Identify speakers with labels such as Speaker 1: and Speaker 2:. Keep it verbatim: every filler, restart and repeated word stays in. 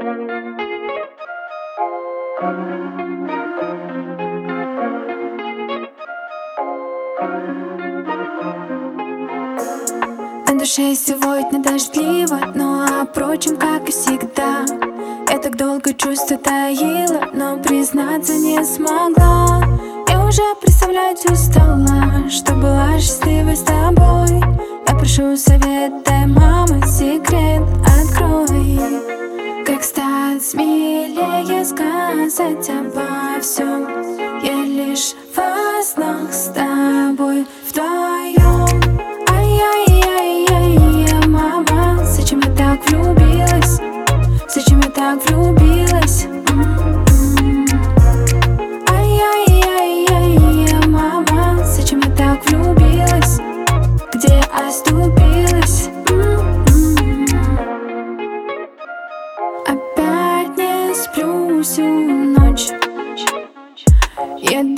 Speaker 1: На душе сегодня дождливо, но, впрочем, как и всегда, я так долго чувства таила, но признаться не смогла. Я уже представлять устала, что была счастливой с тобой. Я прошу совет, дай, мама, секрет открой. Как стать смелее, сказать обо всем. Я лишь во снах с тобой вдвоем. Ай-яй-яй-яй, мама, зачем я так влюбилась? Зачем я так влюбилась? Ай-яй-яй-яй, мама, зачем я так влюбилась? Где оступилась? Опять не сплю всю ночь. Я